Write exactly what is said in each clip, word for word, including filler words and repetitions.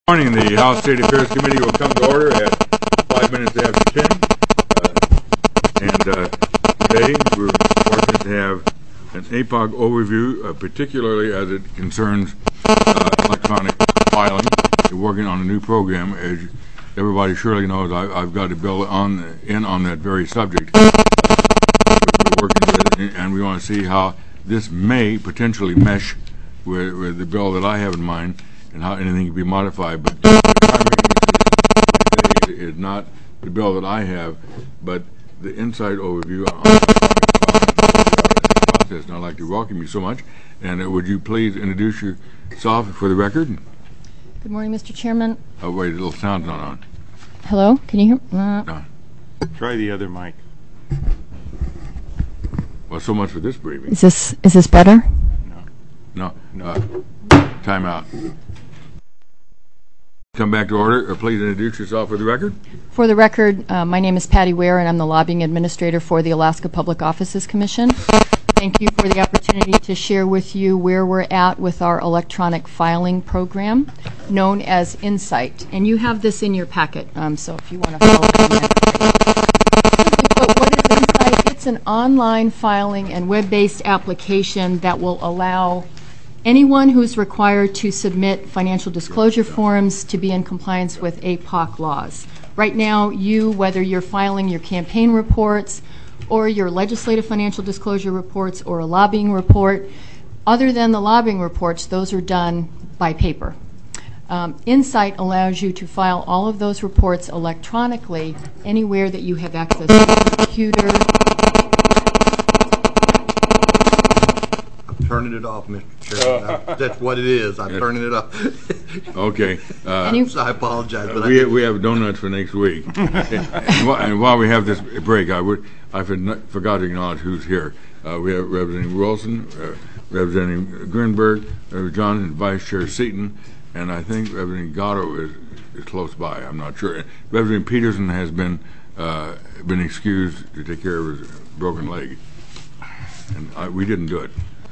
Morning. The House State Affairs Committee will come to order at five minutes after ten. Uh, and uh, today we're fortunate to have an A P O C overview, uh, particularly as it concerns uh, electronic filing. We're working on a new program. As everybody surely knows, I, I've got a bill on in on that very subject. Uh, we're working with it, and we want to see how this may potentially mesh with, with the bill that I have in mind, and how anything can be modified. But the primary is not the bill that I have, but the inside overview on the process. And I'd like to welcome you so much. And uh, would you please introduce yourself for the record? Good morning, Mister Chairman. Oh, wait, the little sound's not on. Hello, can you hear? Uh, No. Try the other mic. Well, so much for this briefing. Is this is this better? No. No. Uh, time out. Come back to order, or please introduce yourself for the record. For the record, uh, my name is Patty Ware, and I'm the lobbying administrator for the Alaska Public Offices Commission. Thank you for the opportunity to share with you where we're at with our electronic filing program, known as Insight. And you have this in your packet, um, so if you want to follow along. But what is Insight? It's an online filing and web-based application that will allow anyone who's required to submit financial disclosure forms to be in compliance with A P O C laws. Right now, you, whether you're filing your campaign reports or your legislative financial disclosure reports or a lobbying report, other than the lobbying reports, those are done by paper. Um, Insight allows you to file all of those reports electronically anywhere that you have access to a computer. Turning it off, Mister Chairman. Uh, That's what it is. I'm turning it off. Okay. Uh, Any- So I apologize. But we I, we have donuts for next week. and, while, and while we have this break, I would I forgot to acknowledge who's here. Uh, we have Representative Wilson, uh, Representative Grinberg, uh, Johnson, Vice Chair Seaton, and I think Representative Gatto is, is close by. I'm not sure. Representative Peterson has been uh, been excused to take care of his broken leg, and I, we didn't do it.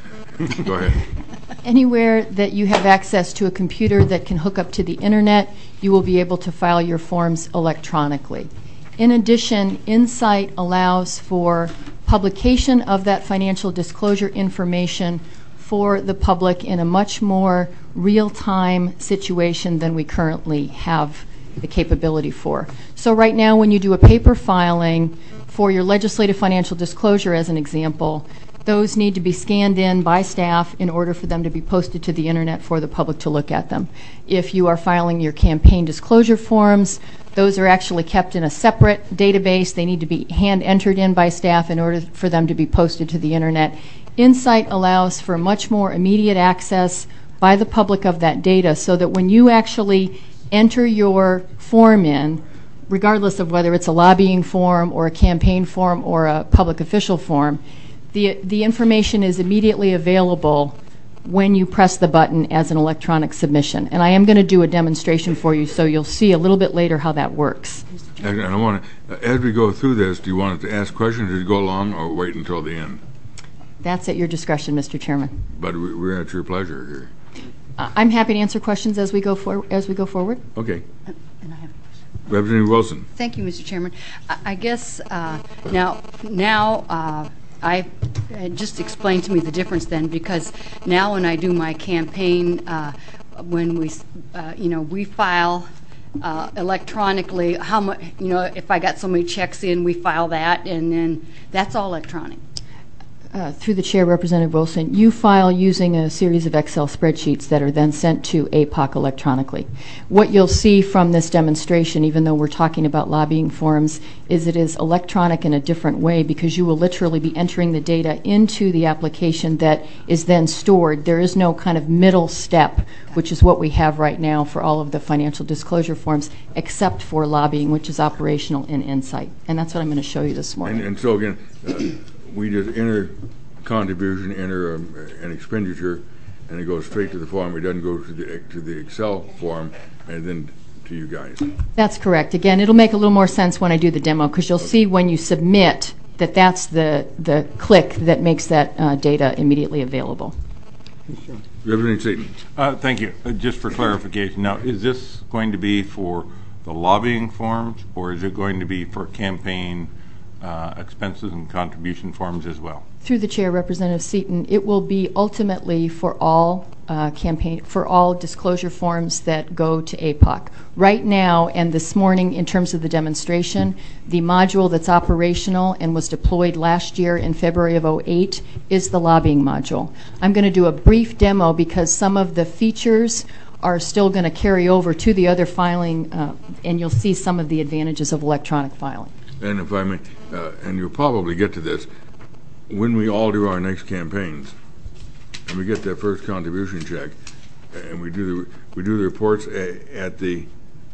Go ahead. Anywhere that you have access to a computer that can hook up to the internet, you will be able to file your forms electronically. In addition, Insight allows for publication of that financial disclosure information for the public in a much more real-time situation than we currently have the capability for. So right now, when you do a paper filing for your legislative financial disclosure, as an example, those need to be scanned in by staff in order for them to be posted to the internet for the public to look at them. If you are filing your campaign disclosure forms, those are actually kept in a separate database. They need to be hand entered in by staff in order for them to be posted to the internet. Insight allows for much more immediate access by the public of that data, so that when you actually enter your form in, regardless of whether it's a lobbying form or a campaign form or a public official form, The, the information is immediately available when you press the button as an electronic submission. And I am going to do a demonstration for you, so you'll see a little bit later how that works. And I want to, as we go through this, do you want to ask questions as you go along, or wait until the end? That's at your discretion, Mister Chairman. But we- we're at your pleasure here. Uh, I'm happy to answer questions as we go for, as we go forward. Okay. And I have a question. Representative Wilson. Thank you, Mister Chairman. I, I guess uh, now, now uh, I uh, just explained to me the difference then, because now when I do my campaign, uh, when we, uh, you know, we file uh, electronically. How much, you know, if I got so many checks in, we file that, and then that's all electronic. Uh, through the chair, Representative Wilson, you file using a series of Excel spreadsheets that are then sent to A P O C electronically. What you'll see from this demonstration, even though we're talking about lobbying forms, is it is electronic in a different way, because you will literally be entering the data into the application that is then stored. There is no kind of middle step, which is what we have right now for all of the financial disclosure forms, except for lobbying, which is operational in Insight. And that's what I'm going to show you this morning. And, and so again, uh, we just enter contribution, enter um, an expenditure, and it goes straight to the form. It doesn't go to the to the Excel form and then to you guys. That's correct. Again, it'll make a little more sense when I do the demo, because you'll see when you submit that that's the the click that makes that uh, data immediately available. Representative Seaton. Uh, Thank you. Uh, Just for clarification, now, is this going to be for the lobbying forms, or is it going to be for campaign uh, expenses and contribution forms as well? Through the chair, Representative Seaton, it will be ultimately for all uh, campaign, for all disclosure forms that go to A P O C. Right now, and this morning, in terms of the demonstration, the module that's operational and was deployed last year in February of oh eight is the lobbying module. I'm going to do a brief demo because some of the features are still going to carry over to the other filing, uh, and you'll see some of the advantages of electronic filing. And if I may, uh, and you'll probably get to this, when we all do our next campaigns, and we get that first contribution check, and we do the we do the reports a, at the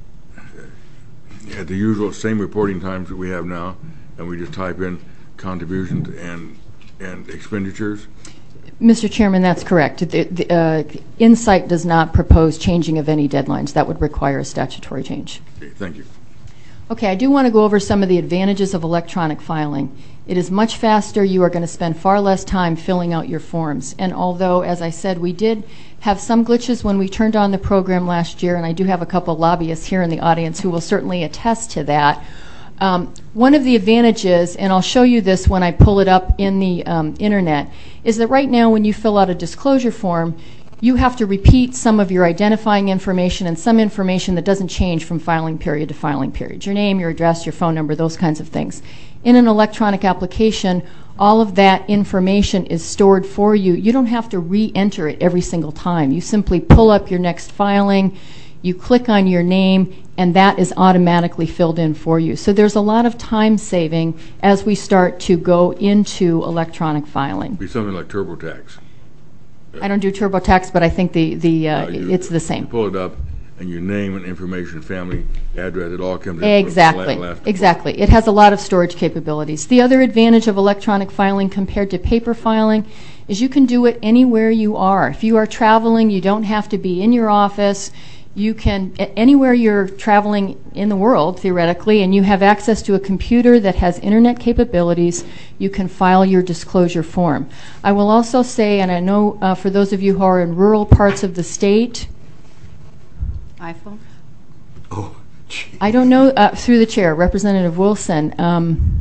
at the usual same reporting times that we have now, and we just type in contributions and and expenditures. Mister Chairman, that's correct. The, the, uh, Insight does not propose changing of any deadlines. That would require a statutory change. Okay, thank you. Okay, I do want to go over some of the advantages of electronic filing. It is much faster. You are going to spend far less time filling out your forms. And although, as I said, we did have some glitches when we turned on the program last year, and I do have a couple lobbyists here in the audience who will certainly attest to that. Um, one of the advantages, and I'll show you this when I pull it up in the um, internet, is that right now when you fill out a disclosure form, you have to repeat some of your identifying information and some information that doesn't change from filing period to filing period. Your name, your address, your phone number, those kinds of things. In an electronic application, all of that information is stored for you. You don't have to re-enter it every single time. You simply pull up your next filing, you click on your name, and that is automatically filled in for you. So there's a lot of time saving as we start to go into electronic filing. Be something like TurboTax. I don't do TurboTax, but I think the, the uh, Uh, you- it's the same. You pull it up, and your name and information, family, address, it all comes in. Exactly, la- last- exactly. It has a lot of storage capabilities. The other advantage of electronic filing compared to paper filing is you can do it anywhere you are. If you are traveling, you don't have to be in your office. You can, a- anywhere you're traveling in the world, theoretically, and you have access to a computer that has internet capabilities, you can file your disclosure form. I will also say, and I know uh, for those of you who are in rural parts of the state, iPhone? Oh, gee. I don't know, uh, through the chair, Representative Wilson, um,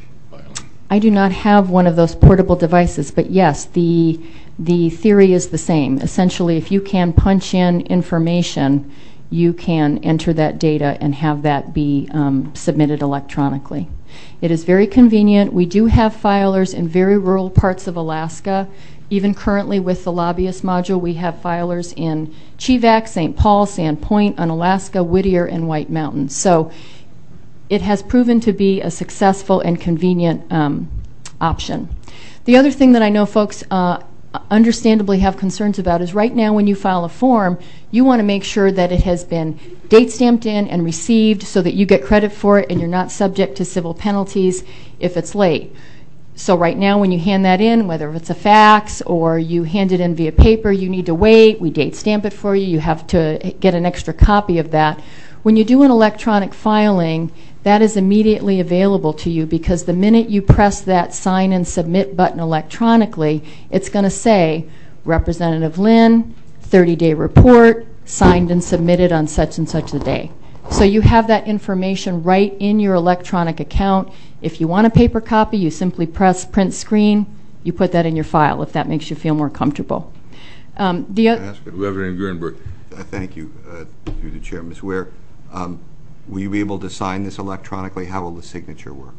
I do not have one of those portable devices, but yes, the the theory is the same. Essentially, if you can punch in information, you can enter that data and have that be um, submitted electronically. It is very convenient. We do have filers in very rural parts of Alaska. Even currently with the lobbyist module, we have filers in Chivak, Saint Paul, Sandpoint, Unalaska, Whittier, and White Mountain. So it has proven to be a successful and convenient um, option. The other thing that I know folks uh, understandably have concerns about is right now when you file a form, you want to make sure that it has been date stamped in and received so that you get credit for it and you're not subject to civil penalties if it's late. So right now when you hand that in, whether it's a fax or you hand it in via paper, you need to wait, we date stamp it for you, you have to get an extra copy of that. When you do an electronic filing, that is immediately available to you because the minute you press that sign and submit button electronically, it's going to say, Representative Lynn, thirty-day report, signed and submitted on such and such a day. So you have that information right in your electronic account. If you want a paper copy, you simply press print screen, you put that in your file if that makes you feel more comfortable. Um, the Can I ask a- Reverend Greenberg. uh, Thank you, uh, through the chair. Miz Ware, um, will you be able to sign this electronically? How will the signature work?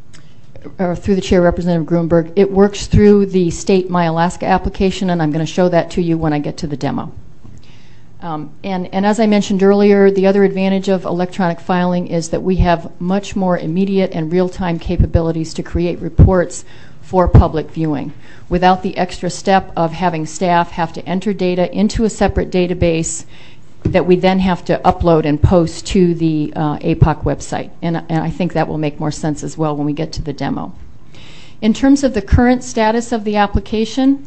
or through the chair, Representative Grunberg, it works through the state My Alaska application, and I'm going to show that to you when I get to the demo. Um, and, and as I mentioned earlier, the other advantage of electronic filing is that we have much more immediate and real-time capabilities to create reports for public viewing without the extra step of having staff have to enter data into a separate database that we then have to upload and post to the uh, A P O C website. And, and I think that will make more sense as well when we get to the demo. In terms of the current status of the application,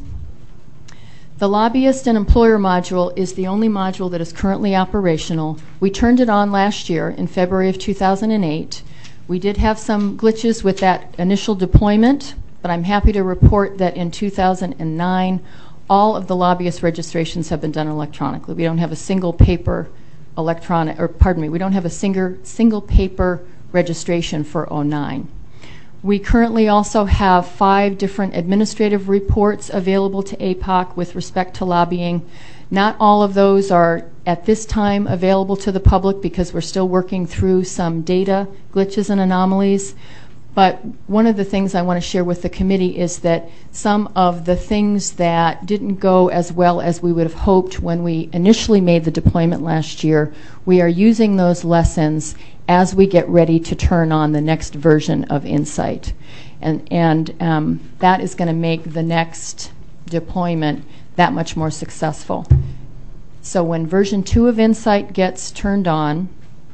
the lobbyist and employer module is the only module that is currently operational. We turned it on last year in February of two thousand eight. We did have some glitches with that initial deployment, but I'm happy to report that in two thousand nine, all of the lobbyist registrations have been done electronically. We don't have a single paper electronic, or pardon me, we don't have a single, single paper registration for oh nine. We currently also have five different administrative reports available to A P O C with respect to lobbying. Not all of those are at this time available to the public because we're still working through some data glitches and anomalies. But one of the things I want to share with the committee is that some of the things that didn't go as well as we would have hoped when we initially made the deployment last year, we are using those lessons as we get ready to turn on the next version of Insight. And, and um, that is going to make the next deployment that much more successful. So when version two of Insight gets turned on,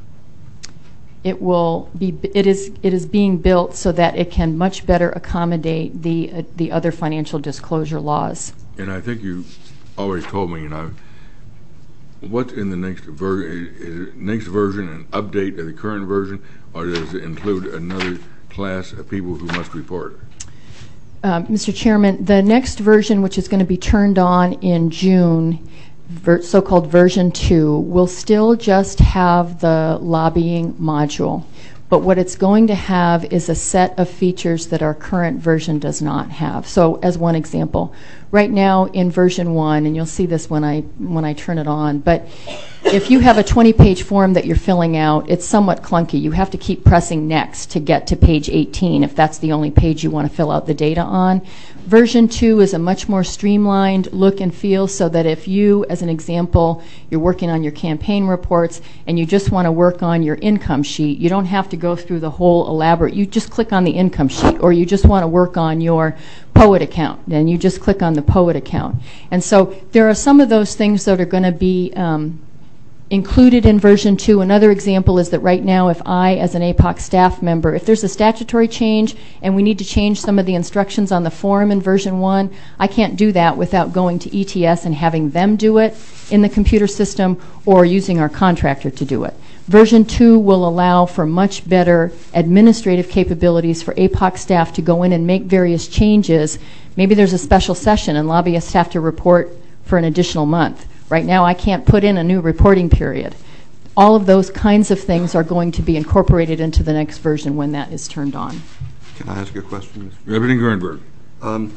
it will be it is it is being built so that it can much better accommodate the uh, the other financial disclosure laws. And I think you always told me, you know, what's in the next version? Is it next version an update of the current version, or does it include another class of people who must report? Uh, Mister Chairman, the next version, which is going to be turned on in June, ver so-called version two, will still just have the lobbying module. But what it's going to have is a set of features that our current version does not have. So as one example, right now in version one, and you'll see this when I, when I turn it on, but if you have a twenty page form that you're filling out, it's somewhat clunky. You have to keep pressing next to get to page eighteen if that's the only page you want to fill out the data on. Version two is a much more streamlined look and feel so that if you, as an example, you're working on your campaign reports and you just want to work on your income sheet, you don't have to go through the whole elaborate, you just click on the income sheet, or you just want to work on your POET account, and you just click on the POET account. And so there are some of those things that are going to be um, included in version two. Another example is that right now, if I, as an A P O C staff member, if there's a statutory change and we need to change some of the instructions on the form in version one, I can't do that without going to E T S and having them do it in the computer system or using our contractor to do it. Version two will allow for much better administrative capabilities for A P O C staff to go in and make various changes. Maybe there's a special session and lobbyists have to report for an additional month. Right now, I can't put in a new reporting period. All of those kinds of things are going to be incorporated into the next version when that is turned on. Can I ask a question, Mister Reverend Grunberg. Um,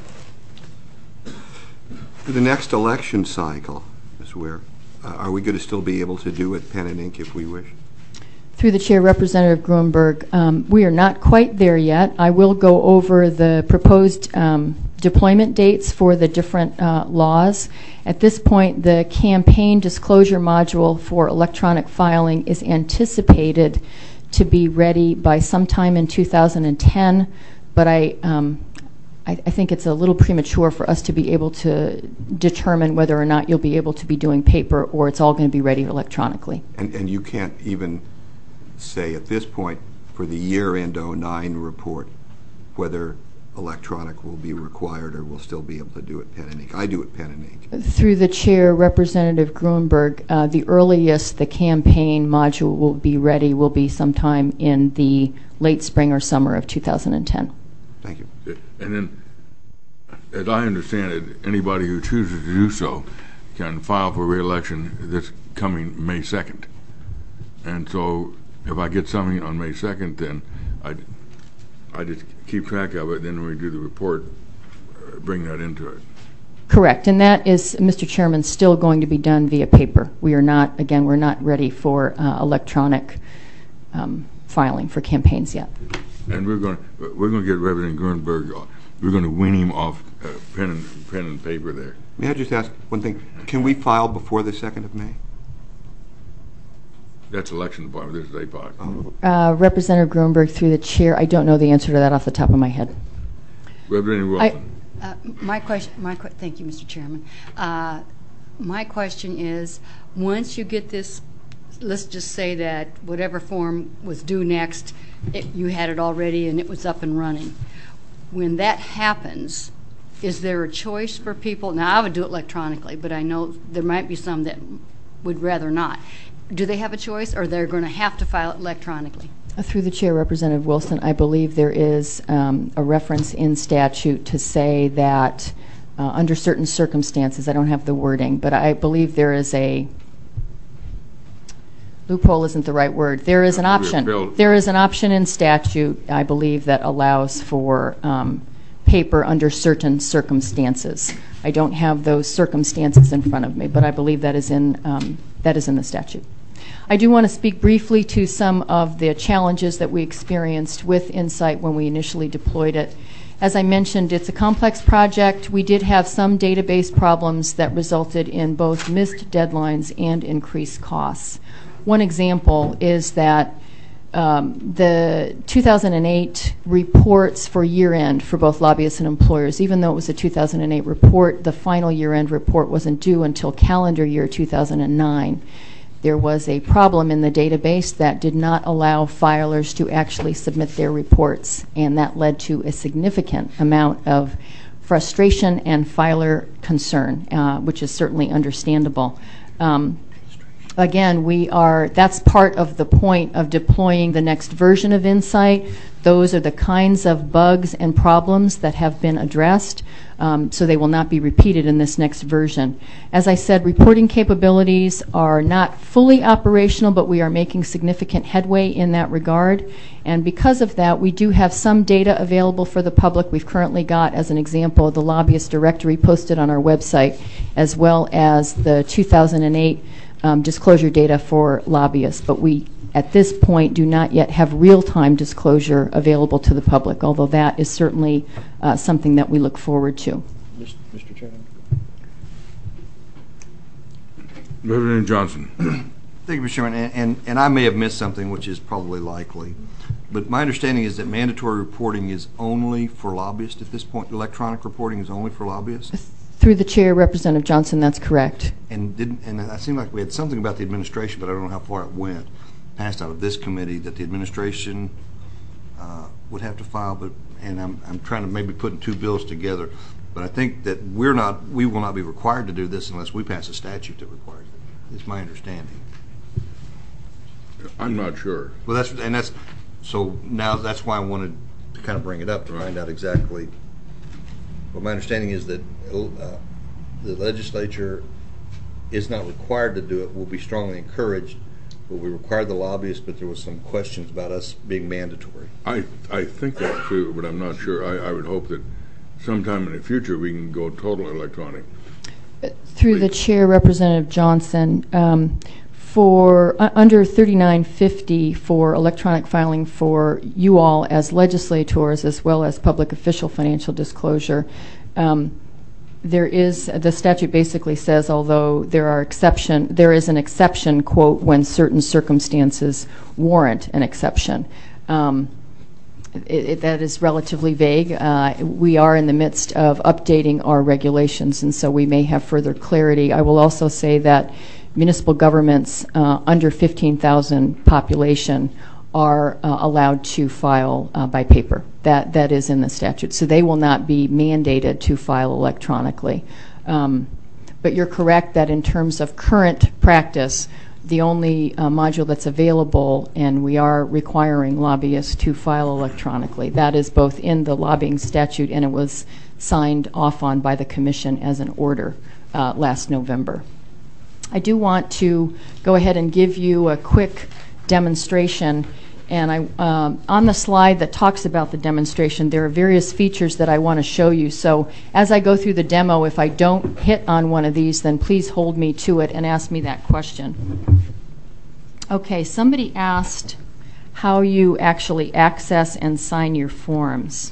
for the next election cycle, Miz Ware, uh, are we going to still be able to do it pen and ink if we wish? Through the chair, Representative Grunberg, um, we are not quite there yet. I will go over the proposed um, deployment dates for the different uh, laws. At this point, the campaign disclosure module for electronic filing is anticipated to be ready by sometime in two thousand ten, but I, um, I, I think it's a little premature for us to be able to determine whether or not you'll be able to be doing paper or it's all going to be ready electronically. And, and you can't even say at this point for the year-end oh nine report whether electronic will be required or we'll still be able to do it pen and ink. I do it pen and ink. Through the chair, Representative Grunberg, uh, the earliest the campaign module will be ready will be sometime in the late spring or summer of two thousand ten. Thank you. And then, as I understand it, anybody who chooses to do so can file for re-election this coming May second. And so if I get something on May second, then I, I just keep track of it. Then when we do the report, uh, bring that into it. Correct. And that is, Mister Chairman, still going to be done via paper. We are not, again, we're not ready for uh, electronic um, filing for campaigns yet. And we're going to, we're going to get Reverend Grunberg, we're going to wean him off uh, pen and pen and paper there. May I just ask one thing? Can we file before the second of May? That's election department. This is A P O C. Oh. Uh, Representative Grunberg, through the chair, I don't know the answer to that off the top of my head. Reverend Wilson. Uh, my question, my que thank you, Mister Chairman. Uh, my question is, once you get this, let's just say that whatever form was due next, it, you had it already and it was up and running. When that happens, is there a choice for people? Now, I would do it electronically, but I know there might be some that would rather not. Do they have a choice, or they're going to have to file it electronically? Uh, through the chair, Representative Wilson, I believe there is um, a reference in statute to say that uh, under certain circumstances. I don't have the wording, but I believe there is a loophole isn't the right word. There is an option. There is an option in statute, I believe, that allows for um, paper under certain circumstances. I don't have those circumstances in front of me, but I believe that is in um, that is in the statute. I do want to speak briefly to some of the challenges that we experienced with Insight when we initially deployed it. As I mentioned, it's a complex project. We did have some database problems that resulted in both missed deadlines and increased costs. One example is that um, the two thousand eight reports for year-end for both lobbyists and employers, even though it was a two thousand eight report, the final year-end report wasn't due until calendar year two thousand nine. There was a problem in the database that did not allow filers to actually submit their reports, and that led to a significant amount of frustration and filer concern, uh, which is certainly understandable. Um, Again, we are, that's part of the point of deploying the next version of Insight. Those are the kinds of bugs and problems that have been addressed, um, so they will not be repeated in this next version. As I said, reporting capabilities are not fully operational, but we are making significant headway in that regard. And because of that, we do have some data available for the public. We've currently got, as an example, the lobbyist directory posted on our website, as well as the two thousand eight Um, disclosure data for lobbyists, but we, at this point, do not yet have real-time disclosure available to the public, although that is certainly uh, something that we look forward to. Mister Chairman. Representative Johnson. Thank you, Mister Chairman, and, and, and I may have missed something, which is probably likely, but my understanding is that mandatory reporting is only for lobbyists at this point. Electronic reporting is only for lobbyists? Through the chair, Representative Johnson, that's correct. And didn't and it seemed like we had something about the administration, but I don't know how far it went, passed out of this committee, that the administration uh, would have to file. But and I'm I'm trying to maybe put two bills together, but I think that we're not we will not be required to do this unless we pass a statute that requires it. Is my understanding. I'm not sure. Well, that's and that's so now that's why I wanted to kind of bring it up to find out exactly. But my understanding is that uh, the legislature is not required to do it. Will be strongly encouraged, but we required the lobbyists. But there was some questions about us being mandatory. I I think that too, but I'm not sure. I, I would hope that sometime in the future we can go total electronic. Through the chair, Representative Johnson, um, for uh, under thirty-nine fifty for electronic filing for you all as legislators, as well as public official financial disclosure, um, there is, the statute basically says, although there are exception, there is an exception, quote, when certain circumstances warrant an exception. Um, It, it, that is relatively vague. Uh, we are in the midst of updating our regulations, and so we may have further clarity. I will also say that municipal governments uh, under fifteen thousand population are uh, allowed to file uh, by paper. That that is in the statute, so they will not be mandated to file electronically. Um, but you're correct that in terms of current practice, the only uh, module that's available, and we are requiring lobbyists to file electronically. That is both in the lobbying statute, and it was signed off on by the Commission as an order uh, last November. I do want to go ahead and give you a quick demonstration. And I, um, on the slide that talks about the demonstration, there are various features that I want to show you. So as I go through the demo, if I don't hit on one of these, then please hold me to it and ask me that question. Okay, somebody asked how you actually access and sign your forms.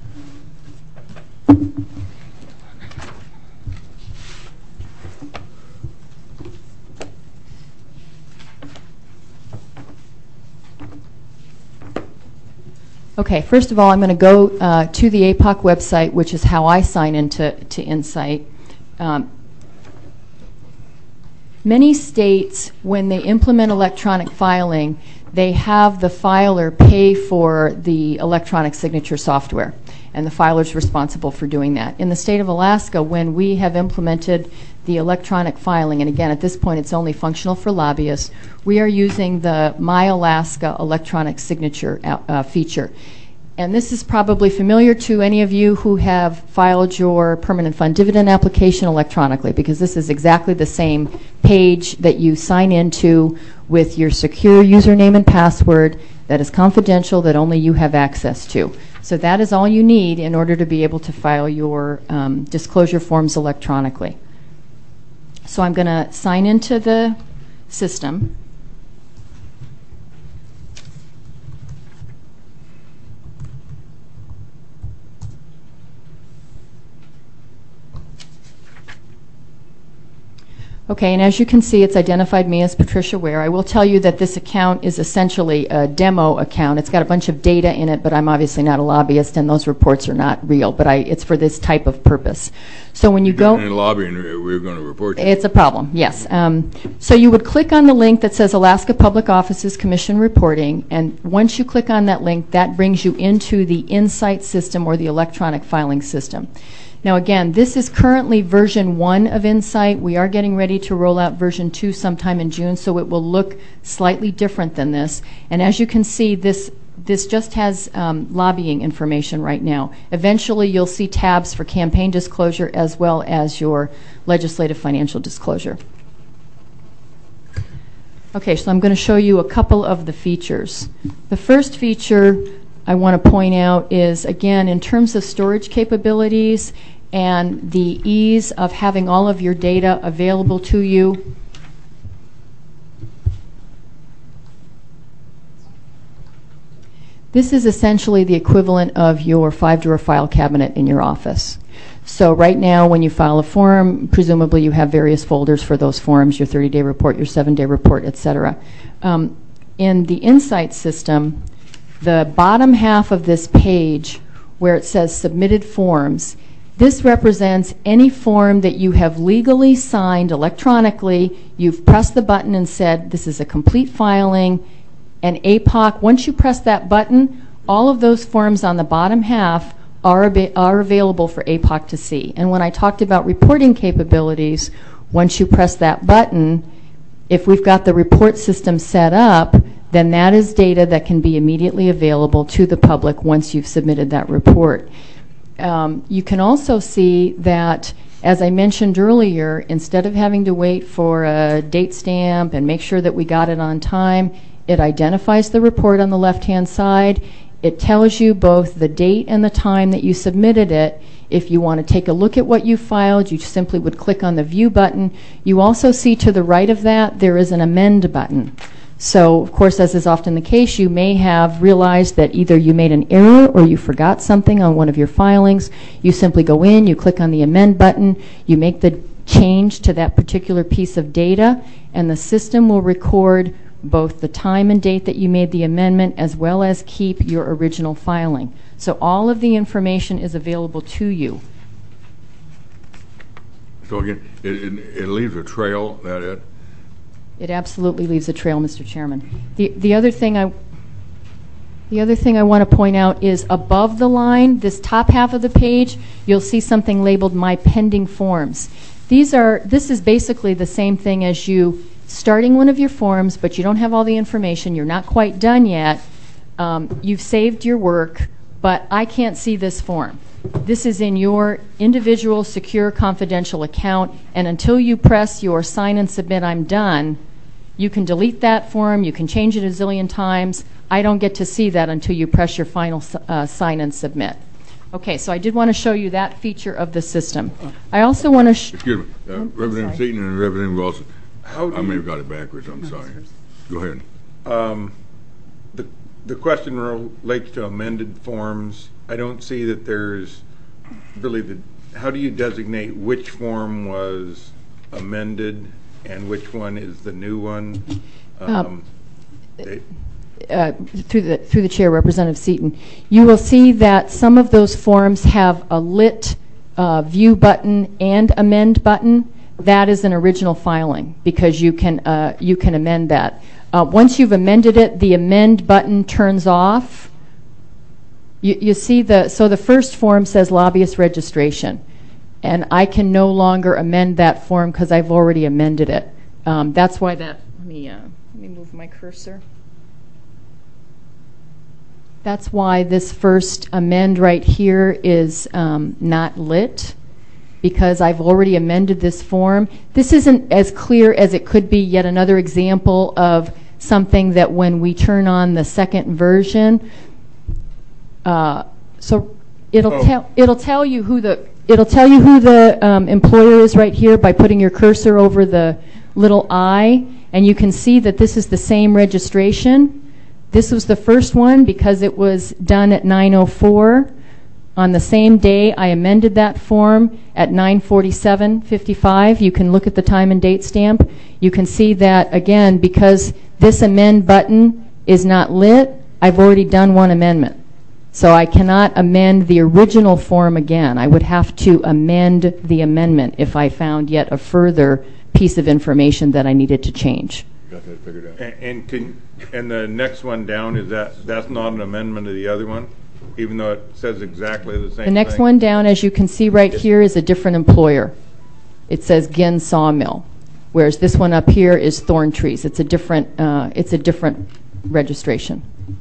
Okay, first of all, I'm going to go uh, to the A P O C website, which is how I sign into to Insight. Um, many states, when they implement electronic filing, they have the filer pay for the electronic signature software, and the filer is responsible for doing that. In the state of Alaska, when we have implemented the electronic filing, and again, at this point, it's only functional for lobbyists, we are using the My Alaska electronic signature uh, feature. And this is probably familiar to any of you who have filed your permanent fund dividend application electronically, because this is exactly the same page that you sign into with your secure username and password that is confidential, that only you have access to. So that is all you need in order to be able to file your um, disclosure forms electronically. So I'm going to sign into the system. Okay, and as you can see, it's identified me as Patricia Ware. I will tell you that this account is essentially a demo account. It's got a bunch of data in it, but I'm obviously not a lobbyist, and those reports are not real, but I, it's for this type of purpose. So when you go... In lobbying, we're going to report you. It's a problem, yes. Um, so you would click on the link that says Alaska Public Offices Commission Reporting, and once you click on that link, that brings you into the Insight system or the electronic filing system. Now again, this is currently version one of Insight. We are getting ready to roll out version two sometime in June, so it will look slightly different than this. And as you can see, this this just has um, lobbying information right now. Eventually you'll see tabs for campaign disclosure as well as your legislative financial disclosure. Okay, so I'm going to show you a couple of the features. The first feature I want to point out is, again, in terms of storage capabilities and the ease of having all of your data available to you. This is essentially the equivalent of your five-drawer file cabinet in your office. So right now, when you file a form, presumably you have various folders for those forms, your thirty-day report, your seven-day report, et cetera. Um, in the Insight system, the bottom half of this page where it says submitted forms, this represents any form that you have legally signed electronically. You've pressed the button and said this is a complete filing, and A P O C, once you press that button, all of those forms on the bottom half are, are available for A P O C to see. And when I talked about reporting capabilities, once you press that button, if we've got the report system set up, then that is data that can be immediately available to the public once you've submitted that report. Um, you can also see that, as I mentioned earlier, instead of having to wait for a date stamp and make sure that we got it on time, it identifies the report on the left-hand side. It tells you both the date and the time that you submitted it. If you want to take a look at what you filed, you simply would click on the View button. You also see to the right of that there is an Amend button. So, of course, as is often the case, you may have realized that either you made an error or you forgot something on one of your filings. You simply go in, you click on the Amend button, you make the change to that particular piece of data, and the system will record both the time and date that you made the amendment as well as keep your original filing. So all of the information is available to you. So again, it, it, it leaves a trail, that it? It absolutely leaves a trail, Mister Chairman. The, the other thing I The other thing I want to point out is above the line, this top half of the page, you'll see something labeled My Pending Forms. These are, this is basically the same thing as you starting one of your forms, but you don't have all the information, you're not quite done yet, um, you've saved your work, but I can't see this form. This is in your individual secure confidential account, and until you press your sign and submit I'm done, you can delete that form, you can change it a zillion times. I don't get to see that until you press your final uh, sign and submit. Okay, so I did want to show you that feature of the system. I also want to... Sh Excuse me, uh, Representative Seaton and Representative Wilson. How do I may you, have got it backwards, I'm sorry. Go ahead. Um, the, the question relates to amended forms. I don't see that there's really the, how do you designate which form was amended and which one is the new one? Um, um, it, Uh, through the through the chair, Representative Seaton, you will see that some of those forms have a lit uh, view button and amend button. That is an original filing because you can uh, you can amend that. Uh, once you've amended it, the amend button turns off. You, you see the so the first form says lobbyist registration, and I can no longer amend that form because I've already amended it. Um, that's why that. Let me uh, let me move my cursor. That's why this first amend right here is um, not lit, because I've already amended this form. This isn't as clear as it could be. Yet another example of something that when we turn on the second version, uh, so it'll Oh. tell it'll tell you who the it'll tell you who the um, employer is right here by putting your cursor over the little I, and you can see that this is the same registration. This was the first one because it was done at nine oh four. On the same day, I amended that form at nine forty-seven fifty-five. You can look at the time and date stamp. You can see that, again, because this amend button is not lit, I've already done one amendment. So I cannot amend the original form again. I would have to amend the amendment if I found yet a further piece of information that I needed to change. Got that figured out. And, and can, and the next one down, is that, that's not an amendment of the other one? Even though it says exactly the same thing? The next one down, as you can see right here, is a different employer. It says Ginn Sawmill, whereas this one up here is Thorn Trees. It's a different, uh, it's a different registration.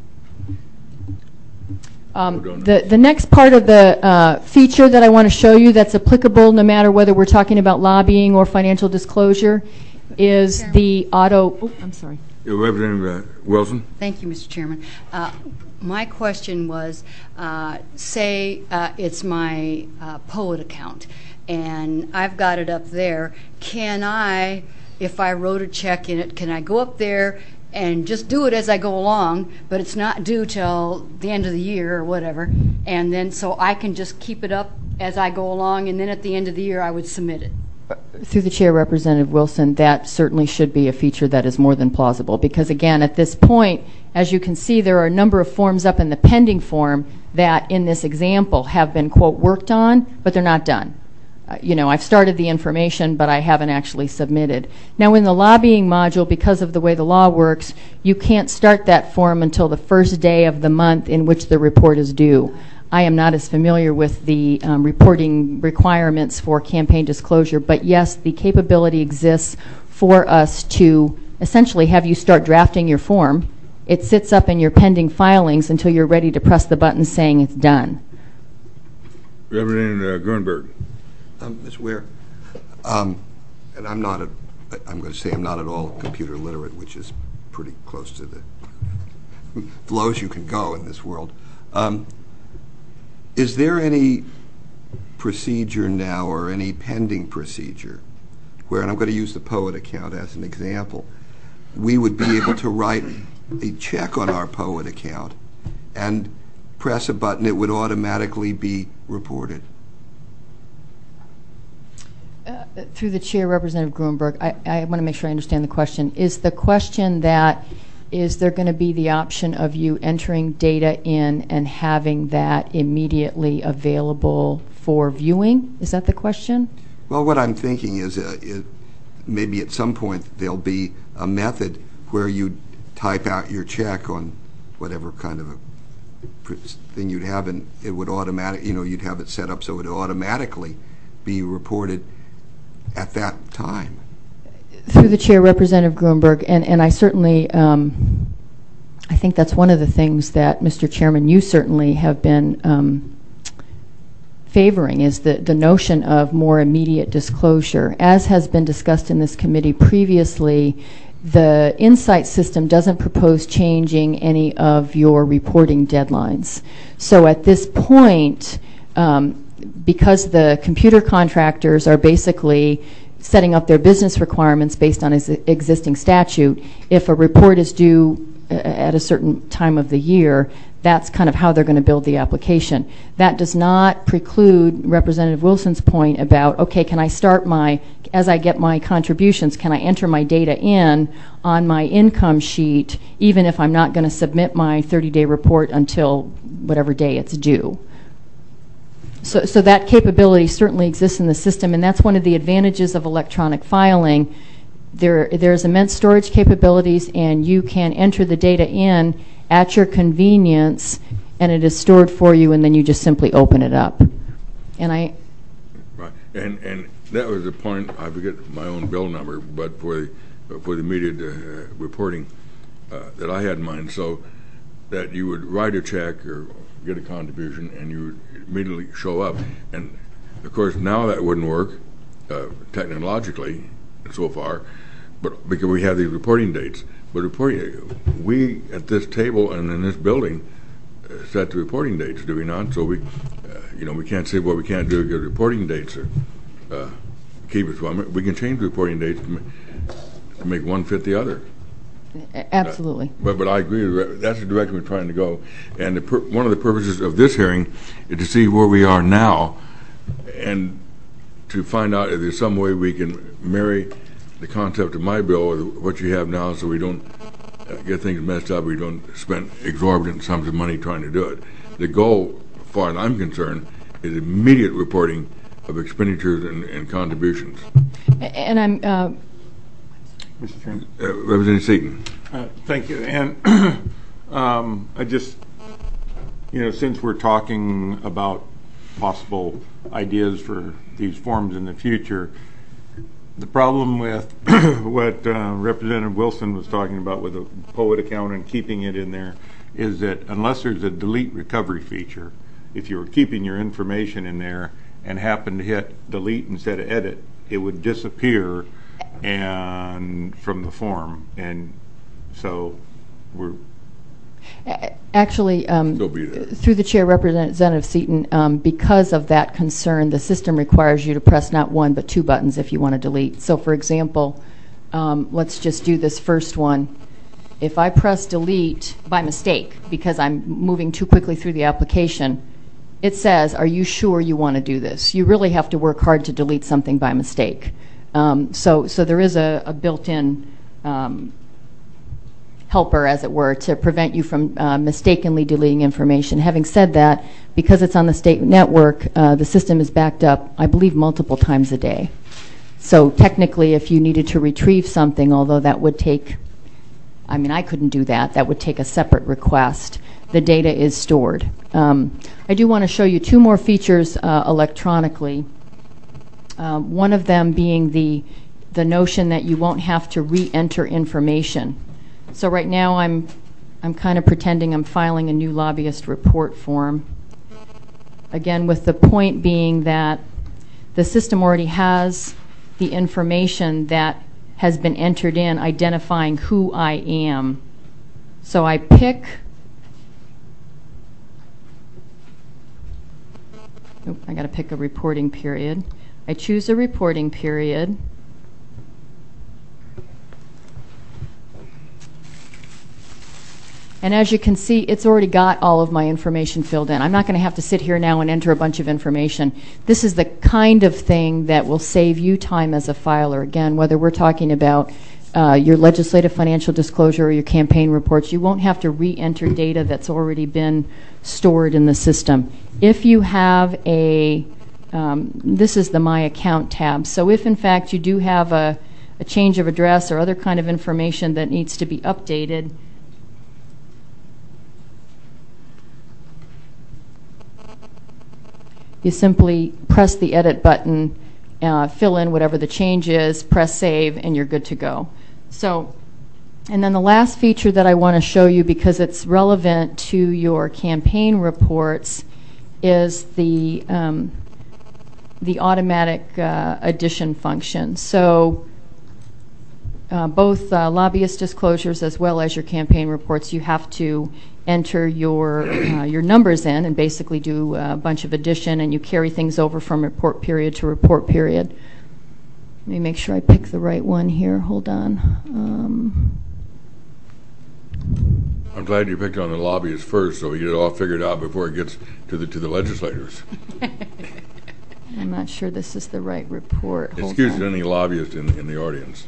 Um, the, the next part of the uh, feature that I want to show you that's applicable no matter whether we're talking about lobbying or financial disclosure is the auto, oh, I'm sorry. Representative uh, Wilson? Thank you, Mister Chairman. Uh, my question was, uh, say uh, it's my uh, Poet account, and I've got it up there. Can I, if I wrote a check in it, can I go up there and just do it as I go along, but it's not due till the end of the year or whatever, and then so I can just keep it up as I go along, and then at the end of the year I would submit it? Through the chair, Representative Wilson, that certainly should be a feature that is more than plausible, because again, at this point, as you can see, there are a number of forms up in the pending form that in this example have been, quote, worked on, but they're not done. Uh, you know, I've started the information, but I haven't actually submitted. Now, in the lobbying module, because of the way the law works, you can't start that form until the first day of the month in which the report is due. I am not as familiar with the um, reporting requirements for campaign disclosure, but yes, the capability exists for us to essentially have you start drafting your form. It sits up in your pending filings until you're ready to press the button saying it's done. Representative uh, Grunberg. Um, Miz Ware, um, and I'm not, a, I'm going to say I'm not at all computer literate, which is pretty close to the lowest you can go in this world. Um, is there any procedure now or any pending procedure where, and I'm going to use the Poet account as an example, we would be able to write a check on our Poet account and press a button, it would automatically be reported? Uh, through the chair, Representative Grunberg, I, I want to make sure I understand the question. Is the question that is there going to be the option of you entering data in and having that immediately available for viewing? Is that the question? Well, what I'm thinking is uh, it, maybe at some point there'll be a method where you type out your check on whatever kind of a thing you'd have, and it would automatic, you know, you'd have it set up so it would automatically be reported at that time. Through the chair, Representative Grunberg, and, and I certainly, um, I think that's one of the things that, Mister Chairman, you certainly have been um, favoring is the, the notion of more immediate disclosure. As has been discussed in this committee previously, the Insight system doesn't propose changing any of your reporting deadlines. So at this point, um, because the computer contractors are basically setting up their business requirements based on ex existing statute, if a report is due uh, at a certain time of the year, that's kind of how they're going to build the application. That does not preclude Representative Wilson's point about, okay, can I start my, as I get my contributions, can I enter my data in on my income sheet, even if I'm not going to submit my thirty day report until whatever day it's due? So, so that capability certainly exists in the system, and that's one of the advantages of electronic filing. There, there's immense storage capabilities, and you can enter the data in at your convenience, and it is stored for you, and then you just simply open it up. And I, right, and and that was the point. I forget my own bill number, but for the for the immediate uh, reporting uh, that I had in mind. So that you would write a check or get a contribution and you would immediately show up. And, of course, now that wouldn't work uh, technologically so far, but because we have these reporting dates. But reporting, we at this table and in this building uh, set the reporting dates, do we not? So we, uh, you know, we can't say what we can't do because reporting dates are uh, keep us from it. We can change reporting dates to, ma- to make one fit the other. Absolutely. Uh, but but I agree. That's the direction we're trying to go. And the pur- one of the purposes of this hearing is to see where we are now, and to find out if there's some way we can marry the concept of my bill with what you have now, so we don't uh, get things messed up. We don't spend exorbitant sums of money trying to do it. The goal, as far as I'm concerned, is immediate reporting of expenditures and, and contributions. And I'm. Uh, Mister Chairman. Uh, Representative Seaton. Uh, thank you. And um, I just, you know, since we're talking about possible ideas for these forms in the future, the problem with what uh, Representative Wilson was talking about with a POET account and keeping it in there is that unless there's a delete recovery feature, if you were keeping your information in there and happened to hit delete instead of edit, it would disappear and from the form. And so we're Actually, um, Still be there. through the chair, Representative Seaton, um, because of that concern, the system requires you to press not one but two buttons if you want to delete. So, for example, um, let's just do this first one. If I press delete by mistake because I'm moving too quickly through the application, it says, are you sure you want to do this? You really have to work hard to delete something by mistake. Um, so, so there is a, a built-in um, helper, as it were, to prevent you from uh, mistakenly deleting information. Having said that, because it's on the state network, uh, the system is backed up, I believe, multiple times a day. So technically, if you needed to retrieve something, although that would take, I mean, I couldn't do that. That would take a separate request. The data is stored. Um, I do want to show you two more features uh, electronically. Um, one of them being the, the notion that you won't have to re-enter information. So right now I'm, I'm kind of pretending I'm filing a new lobbyist report form. Again, with the point being that the system already has the information that has been entered in identifying who I am. So I pick, oh, I got to pick a reporting period. I choose a reporting period. And as you can see, it's already got all of my information filled in. I'm not going to have to sit here now and enter a bunch of information. This is the kind of thing that will save you time as a filer. Again, whether we're talking about uh, your legislative financial disclosure or your campaign reports, you won't have to re-enter data that's already been stored in the system. If you have a, um, this is the My Account tab. So if, in fact, you do have a, a change of address or other kind of information that needs to be updated, you simply press the edit button, uh, fill in whatever the change is, press save, and you're good to go. So, and then the last feature that I want to show you, because it's relevant to your campaign reports, is the um, the automatic uh, addition function. So uh, both uh, lobbyist disclosures as well as your campaign reports, you have to enter your uh, your numbers in and basically do a bunch of addition, and you carry things over from report period to report period. Let me make sure I pick the right one here. Hold on. Um, I'm glad you picked on the lobbyists first, so you get it all figured out before it gets to the to the legislators. I'm not sure this is the right report. Hold Excuse on. any lobbyist in in the audience.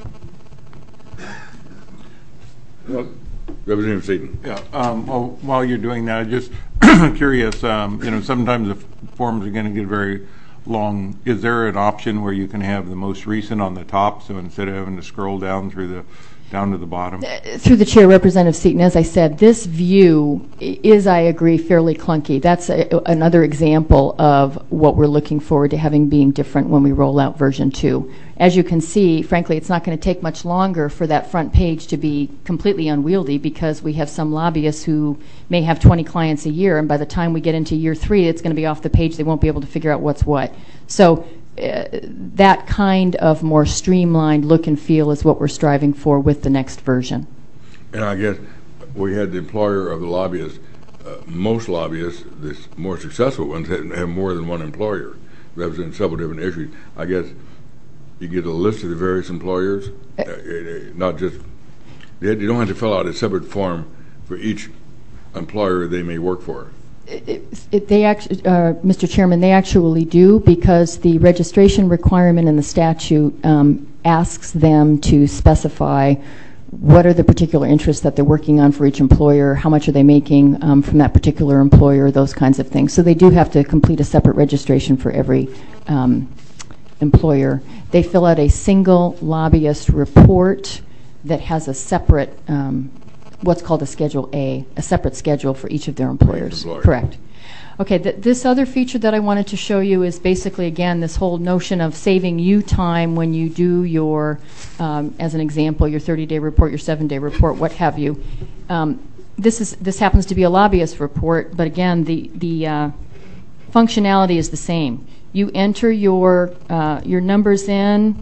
Well, Representative Seaton. yeah, um, well, while you're doing that, just curious, um, you know, sometimes the forms are going to get very long. Is there an option where you can have the most recent on the top, so instead of having to scroll down through the down to the bottom? Through the chair, Representative Seaton, as I said, this view is, I agree, fairly clunky. That's a, another example of what we're looking forward to having being different when we roll out version two. As you can see, frankly, it's not going to take much longer for that front page to be completely unwieldy, because we have some lobbyists who may have twenty clients a year, and by the time we get into year three, it's going to be off the page. They won't be able to figure out what's what. So uh, that kind of more streamlined look and feel is what we're striving for with the next version. And I guess we had the employer of the lobbyists. Uh, most lobbyists, the more successful ones, have, have more than one employer, representing several different issues. I guess you get a list of the various employers, uh, uh, not just, you don't have to fill out a separate form for each employer they may work for. It, it, they actually, uh, Mister Chairman, they actually do, because the registration requirement in the statute um, asks them to specify what are the particular interests that they're working on for each employer, how much are they making um, from that particular employer, those kinds of things. So they do have to complete a separate registration for every um, employer. They fill out a single lobbyist report that has a separate um, what's called a Schedule A, a separate schedule for each of their employers. Employer. Correct. Okay, th this other feature that I wanted to show you is basically, again, this whole notion of saving you time when you do your, um, as an example, your thirty-day report, your seven-day report, what have you. Um, this is this happens to be a lobbyist report, but again, the the uh, functionality is the same. You enter your uh, your numbers in,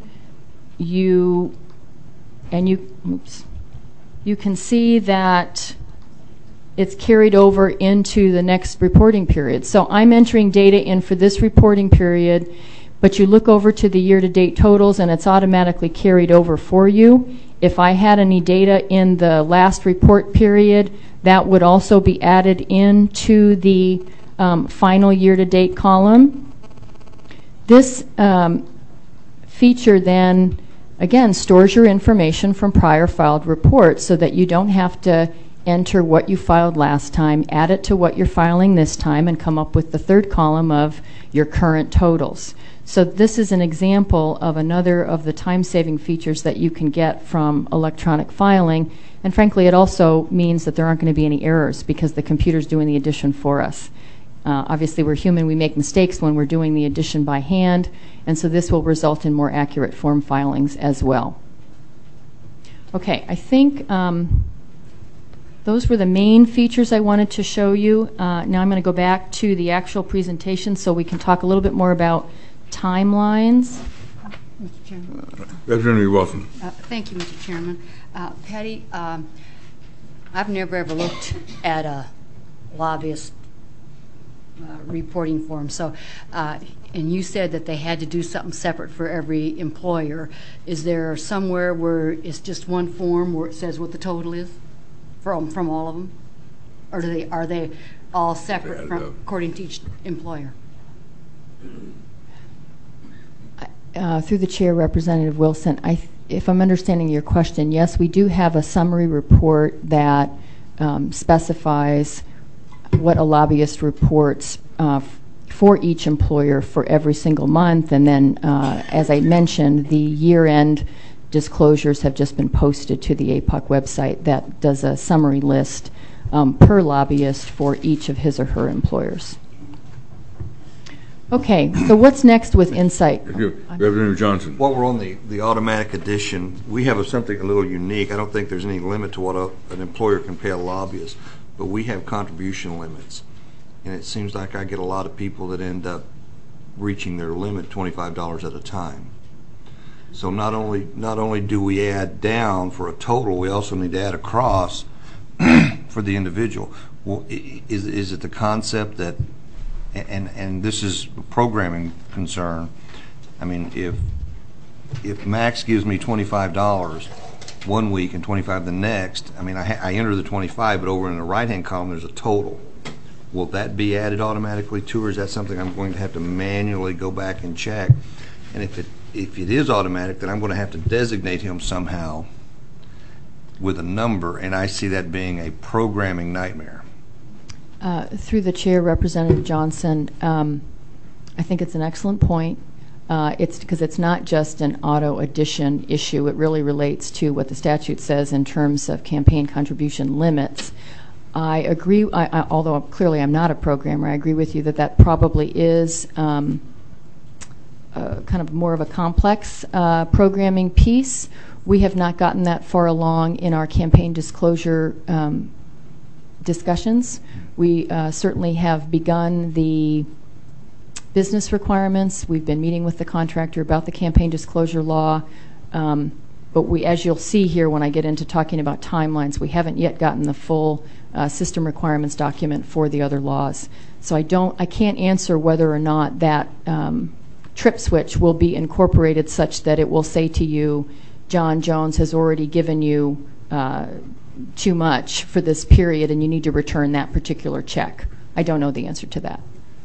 you and you. Oops. You can see that it's carried over into the next reporting period. So I'm entering data in for this reporting period, but you look over to the year-to-date totals and it's automatically carried over for you. If I had any data in the last report period, that would also be added into the um, final year-to-date column. This um, feature then again, stores your information from prior filed reports so that you don't have to enter what you filed last time, add it to what you're filing this time, and come up with the third column of your current totals. So this is an example of another of the time-saving features that you can get from electronic filing. And frankly, it also means that there aren't going to be any errors because the computer's doing the addition for us. Uh, obviously, we're human. We make mistakes when we're doing the addition by hand, and so this will result in more accurate form filings as well. Okay, I think um, those were the main features I wanted to show you. Uh, now I'm going to go back to the actual presentation so we can talk a little bit more about timelines. Mister Chairman. Representative Wilson. Uh, thank you, Mister Chairman. Uh, Patty, um, I've never ever looked at a lobbyist Uh, reporting form. So, uh, and you said that they had to do something separate for every employer. Is there somewhere where it's just one form where it says what the total is from from all of them, or do they are they all separate from according to each employer? Uh, through the chair, Representative Wilson, I, if I'm understanding your question, yes, we do have a summary report that um, specifies what a lobbyist reports uh, for each employer for every single month, and then, uh, as I mentioned, the year-end disclosures have just been posted to the A P O C website that does a summary list um, per lobbyist for each of his or her employers. Okay, so what's next with Insight? Representative Johnson. While we're on the, the automatic addition, we have a, something a little unique. I don't think there's any limit to what a, an employer can pay a lobbyist, but we have contribution limits. And it seems like I get a lot of people that end up reaching their limit twenty-five dollars at a time. So not only not only do we add down for a total, we also need to add across for the individual. Well, is, is it the concept that, and, and this is a programming concern, I mean, if, if Max gives me twenty-five dollars one week and twenty-five the next, I mean, I, ha I enter the twenty-five, but over in the right-hand column there's a total. Will that be added automatically too, or is that something I'm going to have to manually go back and check? And if it if it is automatic, then I'm going to have to designate him somehow with a number, and I see that being a programming nightmare. Uh, through the chair, Representative Johnson, um, I think it's an excellent point. Uh, it's because it's not just an auto addition issue. It really relates to what the statute says in terms of campaign contribution limits. I agree, I, I, although clearly I'm not a programmer, I agree with you that that probably is um, uh, kind of more of a complex uh, programming piece. We have not gotten that far along in our campaign disclosure um, discussions. We uh, certainly have begun the business requirements. We've been meeting with the contractor about the campaign disclosure law. Um, but we, as you'll see here when I get into talking about timelines, we haven't yet gotten the full uh, system requirements document for the other laws. So I don't, I can't answer whether or not that um, trip switch will be incorporated such that it will say to you, John Jones has already given you uh, too much for this period and you need to return that particular check. I don't know the answer to that.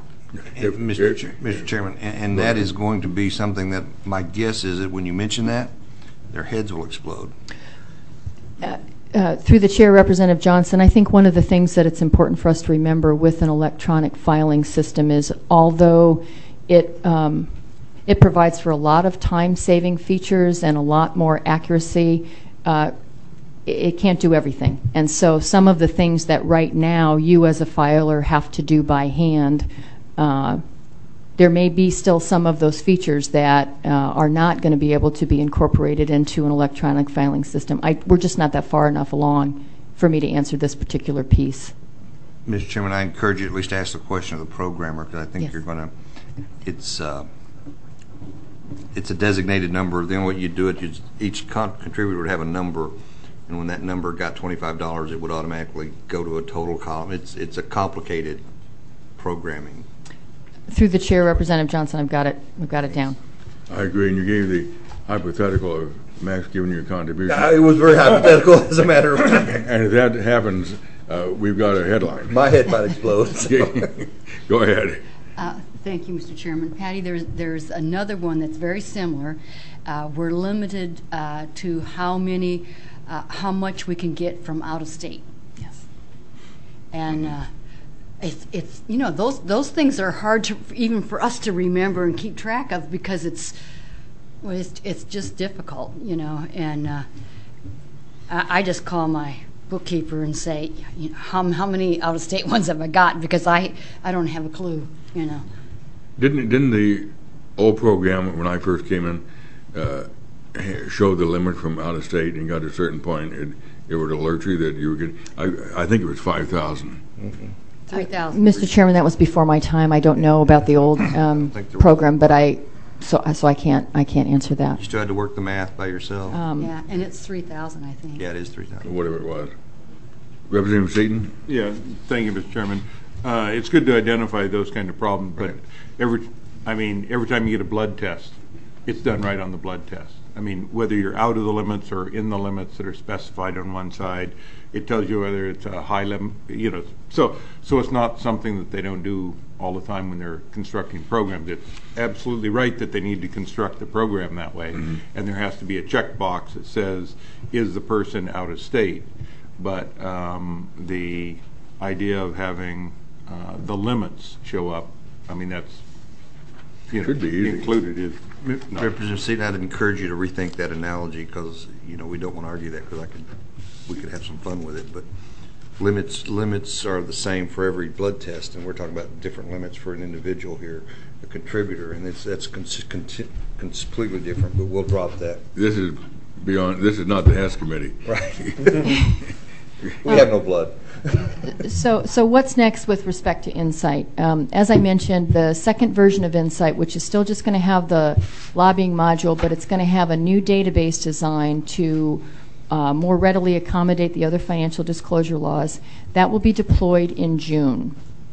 And Mister Ch- Mister Chairman, and, and that is going to be something that my guess is that when you mention that, their heads will explode. Uh, uh, through the chair, Representative Johnson, I think one of the things that it's important for us to remember with an electronic filing system is although it um, it provides for a lot of time-saving features and a lot more accuracy, uh, it, it can't do everything. And so some of the things that right now you as a filer have to do by hand, uh, there may be still some of those features that uh, are not going to be able to be incorporated into an electronic filing system. I, we're just not that far enough along for me to answer this particular piece. Mister Chairman, I encourage you at least to ask the question of the programmer, because I think Yes. you're going to, it's uh, it's a designated number. Then what you do it, you, each con- contributor would have a number, and when that number got twenty-five dollars, it would automatically go to a total column. It's it's a complicated programming. Through the chair, Representative Johnson, I've got it. We've got it down. I agree, and you gave the hypothetical of Max giving you a contribution. Uh, it was very hypothetical, as a matter of fact. And if that happens, uh, we've got a headline. My head might explode. Okay. Go ahead. Uh, Thank you, Mister Chairman. Patty, there's, there's another one that's very similar. Uh, we're limited uh, to how many, uh, how much we can get from out of state. Yes. And uh, it's, it's, you know, those those things are hard to even for us to remember and keep track of because it's, well, it's, it's just difficult, you know. And uh, I, I just call my bookkeeper and say, you know, how how many out of state ones have I got? Because I I don't have a clue, you know. Didn't didn't the old program when I first came in uh, show the limit from out of state and got to a certain point it it would alert you that you were getting? I I think it was five thousand. Mm-hmm. Three thousand. Mister Chairman, that was before my time. I don't know about the old um, think there was- program, but I so so I can't I can't answer You that. still had to work the math by yourself. Um, Yeah, and it's three thousand, I think. yeah, it is three thousand. Whatever it was. Representative Seaton? Yeah, thank you, Mister Chairman. Uh, It's good to identify those kind of problems, but every, I mean, every time you get a blood test, it's done right on the blood test. I mean, whether you're out of the limits or in the limits that are specified on one side, it tells you whether it's a high limit, you know. So, so it's not something that they don't do all the time when they're constructing programs. It's absolutely right that they need to construct the program that way, mm-hmm. and there has to be a checkbox that says, is the person out of state? But um, the idea of having uh, the limits show up, I mean, that's, you know, Should be easy. included is, no. Representative Seaton, I'd encourage you to rethink that analogy because you know we don't want to argue that because I could we could have some fun with it, but limits limits are the same for every blood test, and we're talking about different limits for an individual here, a contributor, and it's that's con- con- completely different. But we'll drop that. This is beyond. This is not the Hess committee. Right. We have no blood. So, so what's next with respect to Insight? Um, as I mentioned, the second version of Insight, which is still just going to have the lobbying module, but it's going to have a new database design to uh, more readily accommodate the other financial disclosure laws. That will be deployed in June.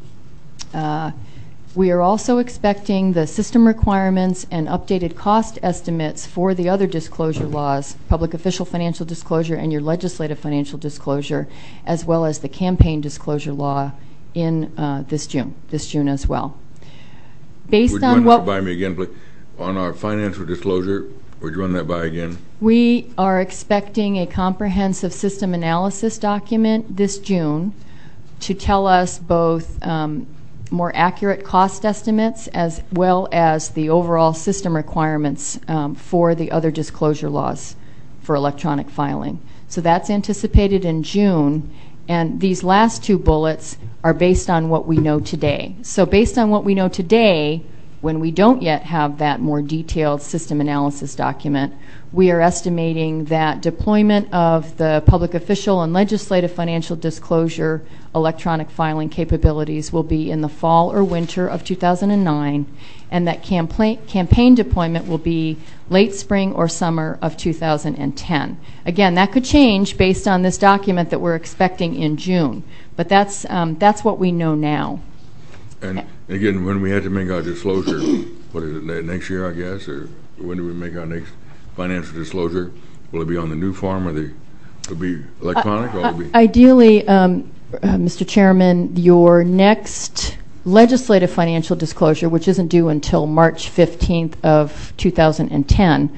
Uh, we are also expecting the system requirements and updated cost estimates for the other disclosure laws, public official financial disclosure and your legislative financial disclosure, as well as the campaign disclosure law in uh, this June, this June as well. Based Would you on run what that by me again, please? On our financial disclosure, would you run that by again? we are expecting a comprehensive system analysis document this June to tell us both um, more accurate cost estimates as well as the overall system requirements um, for the other disclosure laws for electronic filing. So that's anticipated in June, and these last two bullets are based on what we know today. So based on what we know today, when we don't yet have that more detailed system analysis document, we are estimating that deployment of the public official and legislative financial disclosure electronic filing capabilities will be in the fall or winter of two thousand nine, and that campaign, campaign deployment will be late spring or summer of two thousand ten. Again, that could change based on this document that we're expecting in June, but that's, um, that's what we know now. And again, when we had to make our disclosure, what is it, next year, I guess, or when do we make our next financial disclosure? Will it be on the new form, or the, will it be electronic, or will it be? Ideally, um, uh, Mister Chairman, your next legislative financial disclosure, which isn't due until March fifteenth of two thousand ten,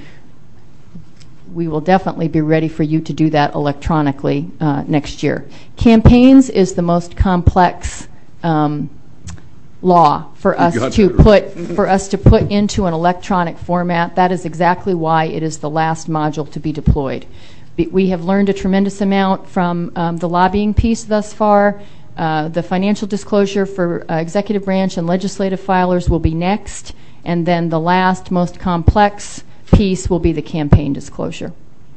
we will definitely be ready for you to do that electronically uh, next year. Campaigns is the most complex um, law for us to put for us to put into an electronic format. That is exactly why it is the last module to be deployed. Be, we have learned a tremendous amount from um, the lobbying piece thus far. Uh, the financial disclosure for uh, executive branch and legislative filers will be next, and then the last, most complex piece will be the campaign disclosure.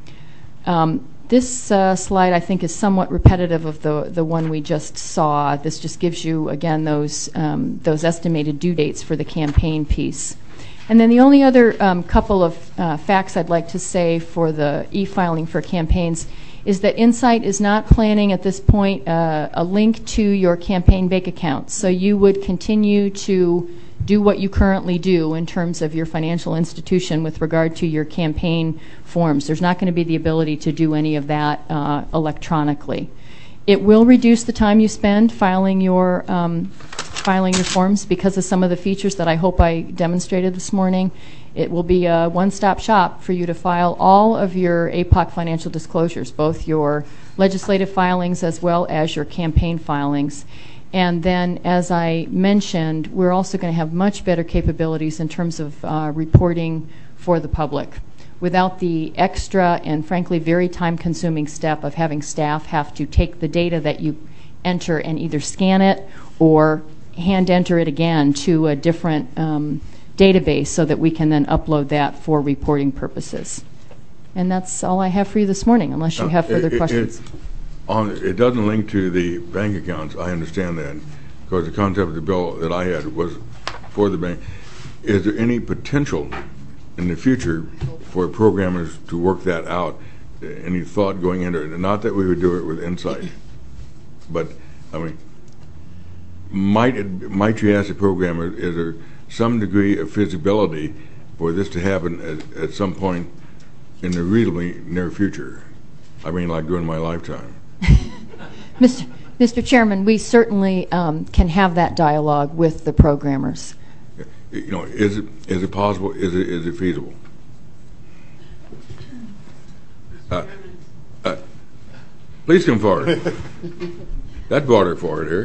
Um, This uh, slide, I think, is somewhat repetitive of the the one we just saw. This just gives you, again, those um, those estimated due dates for the campaign piece. And then the only other um, couple of uh, facts I'd like to say for the e-filing for campaigns is that Insight is not planning at this point uh, a link to your campaign bank account. So you would continue to do what you currently do in terms of your financial institution with regard to your campaign forms. There's not going to be the ability to do any of that uh, electronically. It will reduce the time you spend filing your um, filing your forms because of some of the features that I hope I demonstrated this morning. It will be a one-stop shop for you to file all of your A P O C financial disclosures, both your legislative filings as well as your campaign filings. And then, as I mentioned, we're also going to have much better capabilities in terms of uh, reporting for the public without the extra and, frankly, very time-consuming step of having staff have to take the data that you enter and either scan it or hand-enter it again to a different um, database so that we can then upload that for reporting purposes. And that's all I have for you this morning, unless you have further it, it, questions. It, On, it doesn't link to the bank accounts. I understand that, because the concept of the bill that I had was for the bank. Is there any potential in the future for programmers to work that out? Any thought going into it? Not that we would do it with Insight, but I mean, might it, might you ask the programmer, is there some degree of feasibility for this to happen at, at some point in the reasonably near future? I mean, like during my lifetime. Mister Mister Chairman, we certainly um, can have that dialogue with the programmers. You know, is it is it possible? Is it is it feasible? Uh, uh, please come forward. That brought her forward here.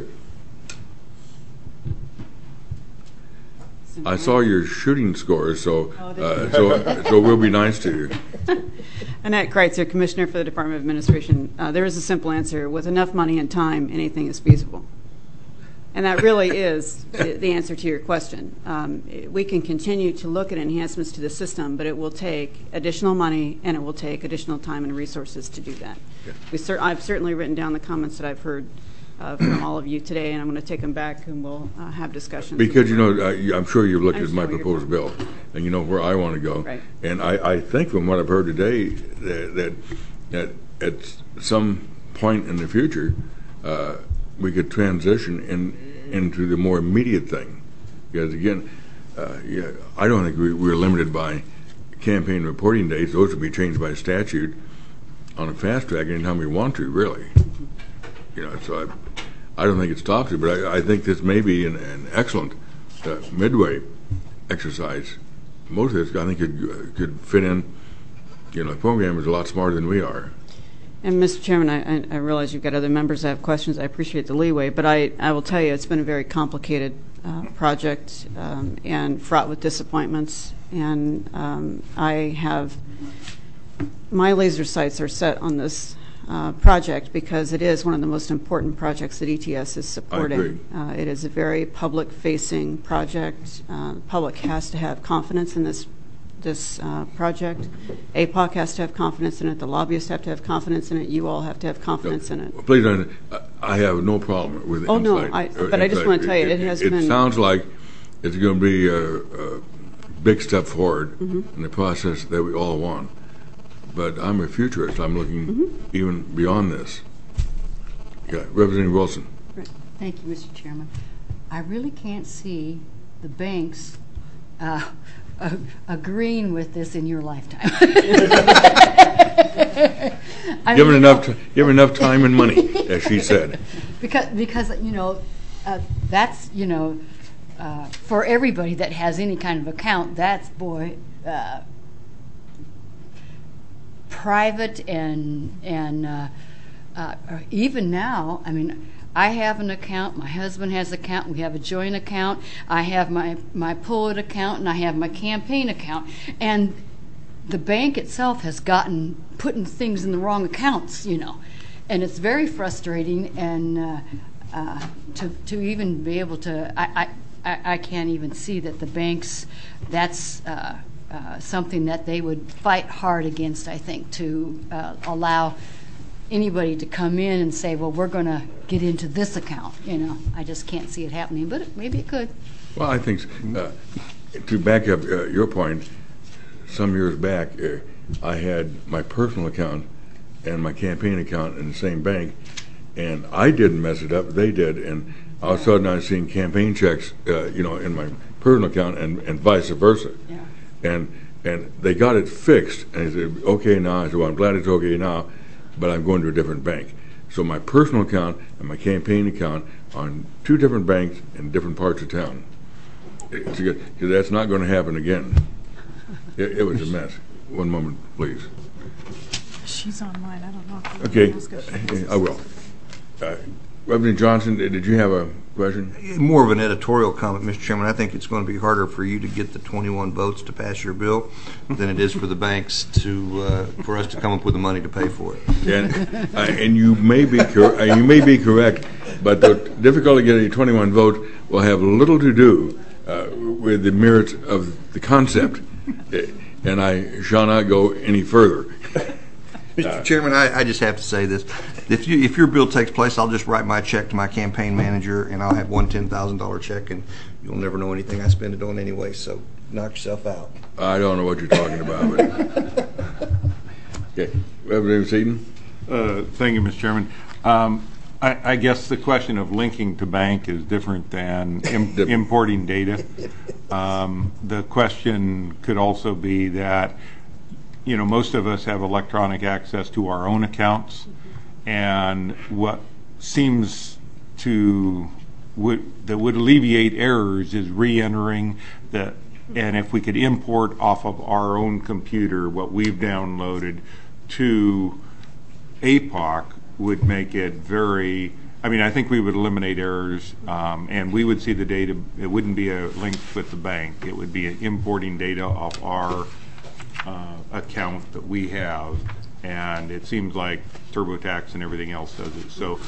I saw your shooting scores, so uh, so so we'll be nice to you. Annette Kreitzer, Commissioner for the Department of Administration. Uh, there is a simple answer. With enough money and time, anything is feasible. And that really is the, the answer to your question. Um, we can continue to look at enhancements to the system, but it will take additional money and it will take additional time and resources to do that. Yeah. We cer I've certainly written down the comments that I've heard uh, from all of you today, and I'm going to take them back and we'll uh, have discussions. Because, you know, uh, I'm sure you've looked I at my understand where proposed you're bill, and you know where I want to go. Right. And I, I think from what I've heard today that, that, that at some point in the future, uh, we could transition in, into the more immediate thing. Because, again, uh, yeah, I don't think we, we're limited by campaign reporting dates. Those would be changed by statute on a fast track anytime we want to, really. You know, so I, I don't think it stops it, but I, I think this may be an, an excellent uh, midway exercise. Most of this, I think, could, could fit in. You know, the programmers are a lot smarter than we are. And Mister Chairman, I, I realize you've got other members that have questions. I appreciate the leeway, but I, I will tell you it's been a very complicated uh, project um, and fraught with disappointments. And um, I have, my laser sights are set on this uh, project because it is one of the most important projects that E T S is supporting. I agree. Uh, it is a very public-facing project. Uh, the public has to have confidence in this this uh, project. A P O C has to have confidence in it. The lobbyists have to have confidence in it. You all have to have confidence in it. Please, don't- I have no problem with Oh, no, Insight. I- Uh, but I just Insight. want to tell you, it has It been- sounds like it's going to be a, a big step forward Mm-hmm. in the process that we all want. But I'm a futurist. I'm looking Mm-hmm. even beyond this. Yeah, Representative Wilson. Thank you, Mister Chairman. I really can't see the banks uh, uh, agreeing with this in your lifetime. I Given mean, enough, ti- given enough time and money, as she said. Because, because you know, uh, that's, you know, uh, for everybody that has any kind of account, that's, boy, uh, private and, and uh, uh, even now, I mean, I have an account, my husband has an account, we have a joint account, I have my, my pull-it account, and I have my campaign account. And the bank itself has gotten, putting things in the wrong accounts, you know. And it's very frustrating, and uh, uh, to, to even be able to, I, I, I can't even see that the banks, that's uh, uh, something that they would fight hard against, I think, to uh, allow anybody to come in and say, well, we're going to get into this account, you know. I just can't see it happening, but it, maybe it could. Well, I think, uh, to back up uh, your point, some years back, uh, I had my personal account and my campaign account in the same bank, and I didn't mess it up, they did, and all of a sudden I was seeing campaign checks, uh, you know, in my personal account and, and vice versa. Yeah. And and they got it fixed, and he said, okay now. I said, well, I'm glad it's okay now, but I'm going to a different bank. So my personal account and my campaign account are on two different banks in different parts of town. It's good, because that's not going to happen again. It, it was a mess. One moment, please. She's online. I don't know if you Okay, want to ask her. I will. Uh, Reverend Johnson, did you have a question? More of an editorial comment, Mister Chairman. I think it's going to be harder for you to get the twenty-one votes to pass your bill than it is for the banks to, uh, for us to come up with the money to pay for it. And, uh, and you may be cor- uh, you may be correct, but the difficulty getting twenty-one votes will have little to do uh, with the merits of the concept, Uh, and I shall not go any further. Mister Chairman, I, I just have to say this. If you, if your bill takes place, I'll just write my check to my campaign manager, and I'll have one ten thousand dollar check, and you'll never know anything I spend it on anyway, so knock yourself out. I don't know what you're talking about. But okay, Reverend Seaton. Uh, Thank you, Mister Chairman. Um, I, I guess the question of linking to bank is different than im- importing data. Um, the question could also be that, you know, most of us have electronic access to our own accounts, and what seems to would that would alleviate errors is re-entering the, and if we could import off of our own computer what we've downloaded to A P O C would make it very, I mean, I think we would eliminate errors, um, and we would see the data. It wouldn't be a link with the bank. It would be importing data off our uh, account that we have, and it seems like TurboTax and everything else does it. So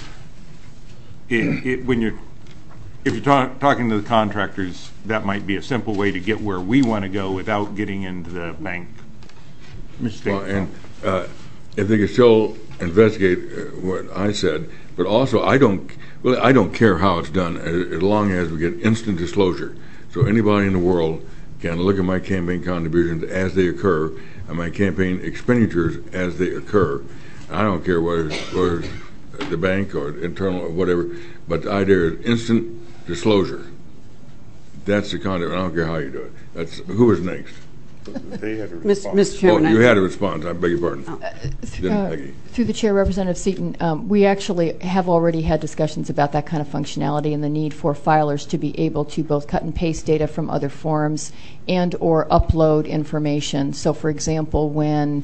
it, it, when you're, if you're ta- talking to the contractors, that might be a simple way to get where we want to go without getting into the bank mistake. Well, and uh, if they could still investigate uh, what I said, but also I don't really I don't care how it's done as, as long as we get instant disclosure. So anybody in the world can look at my campaign contributions as they occur and my campaign expenditures as they occur. I don't care whether it's, whether it's the bank or internal or whatever, but the idea is instant disclosure. That's the kind of, I don't care how you do it. That's who is next. They had a Mister response. Mister Chairman, Oh, I- you had a response. I beg your pardon. Didn't Uh, Peggy? Through the chair, Representative Seaton, um, we actually have already had discussions about that kind of functionality and the need for filers to be able to both cut and paste data from other forms and or upload information. So, for example, when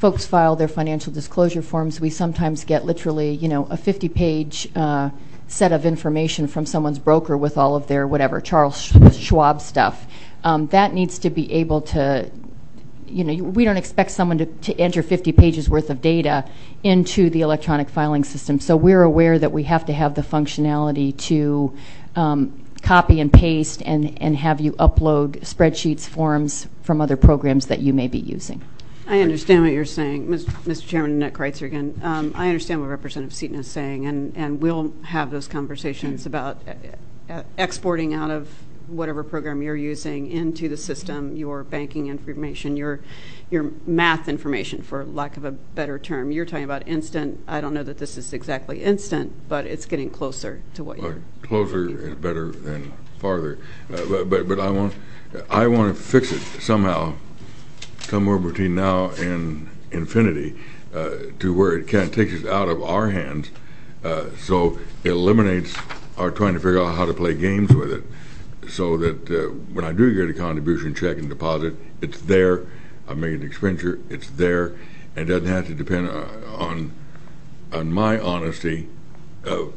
folks file their financial disclosure forms, we sometimes get literally, you know, a fifty-page uh, set of information from someone's broker with all of their whatever, Charles Schwab stuff. Um, that needs to be able to, you know, we don't expect someone to, to enter fifty pages worth of data into the electronic filing system. So we're aware that we have to have the functionality to um, copy and paste and, and have you upload spreadsheets, forms from other programs that you may be using. I understand what you're saying, Mister Chairman. Annette Kreitzer again. Um, I understand what Representative Seaton is saying, and, and we'll have those conversations about uh, exporting out of whatever program you're using into the system your banking information, your your math information, for lack of a better term. You're talking about instant. I don't know that this is exactly instant, but it's getting closer to what well, you're closer is better than farther. Uh, but, but but I want I want to fix it somehow, somewhere between now and infinity, uh, to where it can't take us out of our hands. Uh, so it eliminates our trying to figure out how to play games with it, so that uh, when I do get a contribution check and deposit, it's there. I make an expenditure, it's there, and it doesn't have to depend on on my honesty of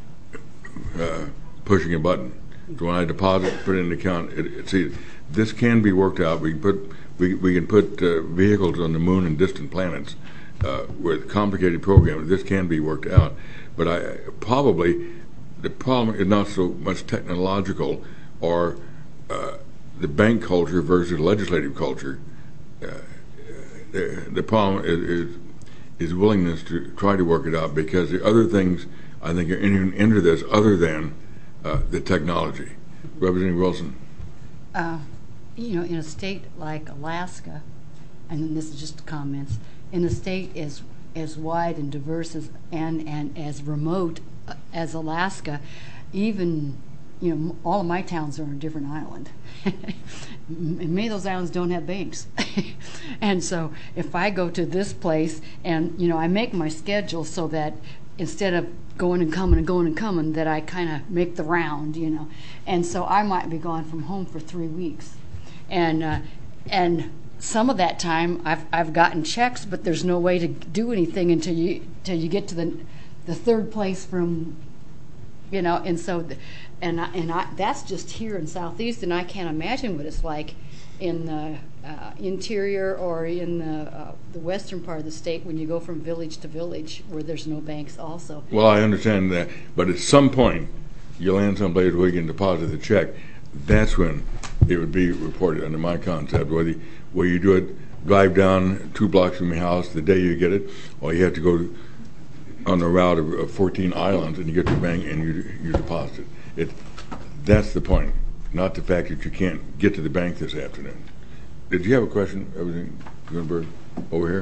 uh, pushing a button. So when I deposit, put it in the account, it, it, see, this can be worked out. We can put we we can put uh, vehicles on the moon and distant planets uh, with complicated programs. This can be worked out, but I probably the problem is not so much technological or uh, the bank culture versus legislative culture. Uh, the, the problem is, is is willingness to try to work it out, because the other things I think are entering into this other than uh, the technology. Representative Wilson. Uh, you know, in a state like Alaska, and this is just comments, in a state as as wide and diverse as and and as remote as Alaska, even, you know, all of my towns are on a different island. And many of those islands don't have banks. And so if I go to this place and, you know, I make my schedule so that instead of going and coming and going and coming, that I kind of make the round, you know. And so I might be gone from home for three weeks. And uh, and some of that time I've I've gotten checks, but there's no way to do anything until you until you get to the the third place from, you know, and so, the, and I, and I, that's just here in Southeast, and I can't imagine what it's like in the uh, interior or in the uh, the western part of the state when you go from village to village where there's no banks also. Well, I understand that, but at some point you land someplace where you can deposit the check. That's when it would be reported under my concept, whether you, where you do it, drive down two blocks from your house the day you get it, or you have to go to on the route of, of fourteen islands, and you get to the bank and you you deposit it. That's the point, not the fact that you can't get to the bank this afternoon. Did you have a question, everything, Greenberg, over here?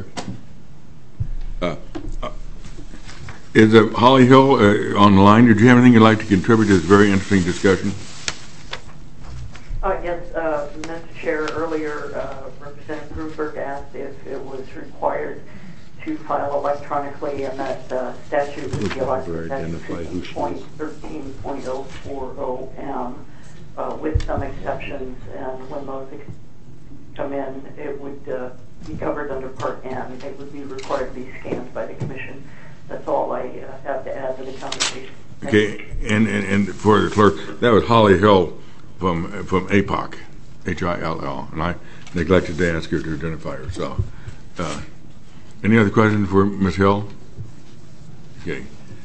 Uh, uh, is uh, Holly Hill uh, on the line? Did you have anything you'd like to contribute to this very interesting discussion? Uh, yes, uh, Mister Chair, earlier uh, Representative Greenberg asked if it was required to file electronically, and that uh, statute would be Alaska point thirteen point oh four oh M, uh, with some exceptions, and when those ex come in, it would uh, be covered under Part N. It would be required to be scanned by the Commission. That's all I uh, have to add to the conversation. Okay, and, and, and for the clerk, that was Holly Hill from from A P O C, H I L L, and I neglected to ask her to identify herself. Uh, Any other questions for Miz Hill? Okay.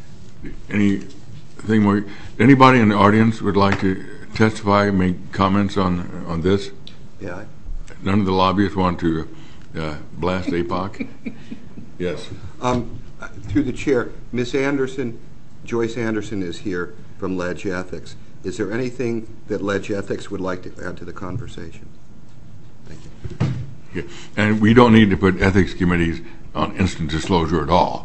Anything more? Anybody in the audience would like to testify, make comments on on this? Yeah. None of the lobbyists want to uh, blast A P O C? Yes. Um, through the chair, Miz Anderson, Joyce Anderson is here from Ledge Ethics. Is there anything that Ledge Ethics would like to add to the conversation? Thank you. Yeah. And we don't need to put ethics committees on instant disclosure at all.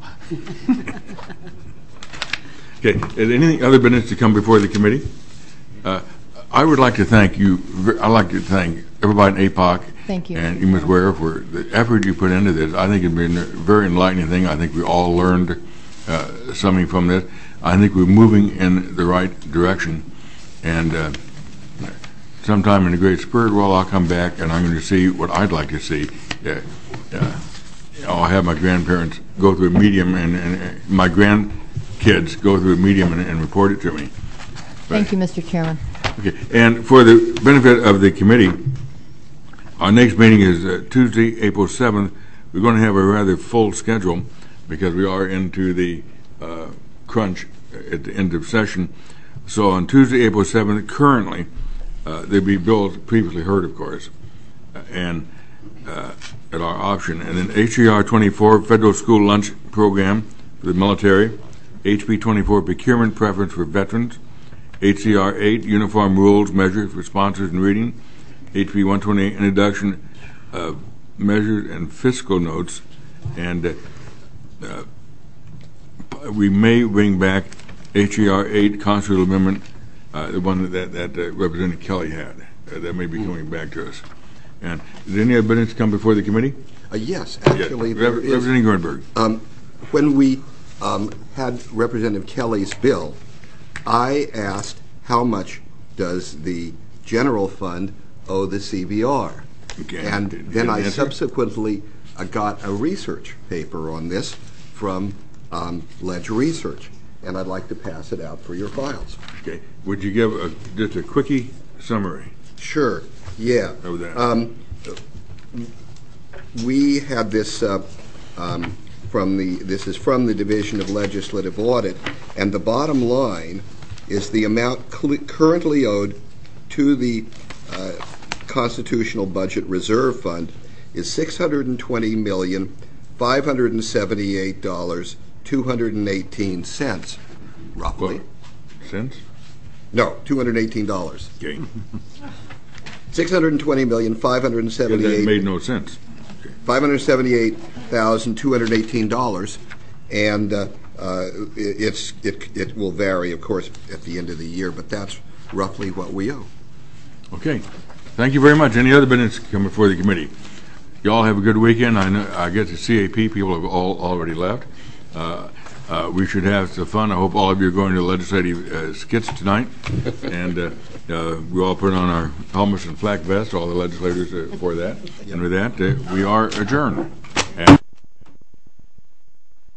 Okay, is anything other business to come before the committee? Uh, I would like to thank you. I'd like to thank everybody in A P O C. Thank you. And you, Miz Ware, for the effort you put into this. I think it's been a very enlightening thing. I think we all learned uh, something from this. I think we're moving in the right direction. And uh, sometime in the great spirit world, I'll come back and I'm going to see what I'd like to see uh, uh, I'll have my grandparents go through a medium, and, and my grandkids go through a medium and, and report it to me. Thank you, Mister Chairman. Okay, and for the benefit of the committee, our next meeting is uh, Tuesday, April seventh. We're going to have a rather full schedule because we are into the uh, crunch at the end of session. So on Tuesday, April seventh, currently, uh, there'll be bills previously heard, of course, uh, and uh, at our option. And then H E R twenty-four, Federal School Lunch Program for the military, H B twenty-four, Procurement Preference for Veterans, H C R eight, Uniform Rules Measures for Sponsors and Reading, H B one twenty-eight, Introduction of Measures and Fiscal Notes, and uh, uh, we may bring back H E R eight, Constitutional Amendment, uh, the one that, that uh, Representative Kelly had. Uh, that may be coming back to us. And did any other business come before the committee? Uh, yes, actually, yes. there Rep- is. Representative Greenberg. Um, when we um, had Representative Kelly's bill, I asked how much does the general fund owe the C B R? Okay. And Did you then get an I answer? subsequently uh, got a research paper on this from um, Ledger Research, and I'd like to pass it out for your files. Okay. Would you give a, just a quickie summary Sure, yeah. of that? Um, we had this uh, um, from the, this is from the Division of Legislative Audit, and the bottom line is the amount cl- currently owed to the uh, Constitutional Budget Reserve Fund is six hundred twenty million five hundred seventy-eight dollars two hundred eighteen cents, roughly. Cents? No, two hundred eighteen dollars. Okay. six hundred twenty million five hundred That seventy-eight made no sense. Okay. five hundred seventy-eight thousand two hundred eighteen dollars, and uh, uh, it, it's it it will vary, of course, at the end of the year, but that's roughly what we owe. Okay. Thank you very much. Any other business come before the committee? You all have a good weekend. I know I guess the C A P people have all already left. Uh, uh, we should have some fun. I hope all of you are going to legislative uh, skits tonight, and uh, uh, we all put on our helmets and flak vests. All the legislators uh, for that. And with that, uh, we are adjourned.